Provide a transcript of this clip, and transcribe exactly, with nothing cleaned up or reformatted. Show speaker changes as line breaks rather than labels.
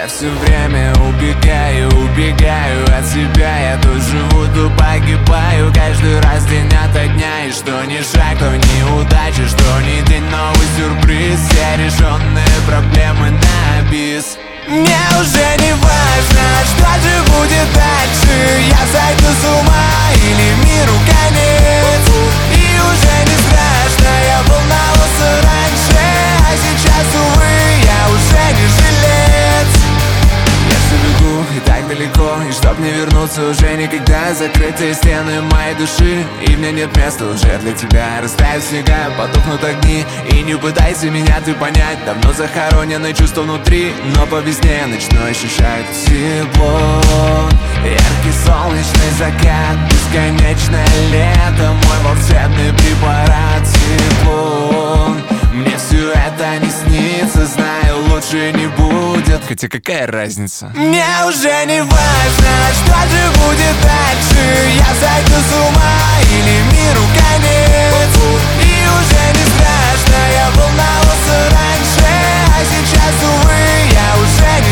все время убегаю, убегаю от себя. Я то живу, то погибаю, каждый раз день ото дня. И что ни шаг, то неудача, что ни день новый сюрприз. Все решенные проблемы на бис. Мне уже не важно, что же будет дальше. Я сойду с ума или миру конец. И уже не страшно, я волновался раньше, а сейчас, увы, я уже не жилец. Я все бегу и так далеко, и чтоб не вернуться уже никогда. Закрытые стены моей души, и мне нет места уже для тебя. Растают снега, потухнут огни, и не пытайся меня ты понять. Давно захороненное чувство внутри, но по весне начну ощущать тепло. Яркий солнечный закат, бесконечное лето, мой волшебный препарат циклон. Мне все это не снится, знаю, лучше не будет. Хотя какая разница? Мне уже не важно, что же будет дальше. Я сойду с ума или миру конец. И уже не страшно, я волновался раньше, а сейчас, увы, я уже не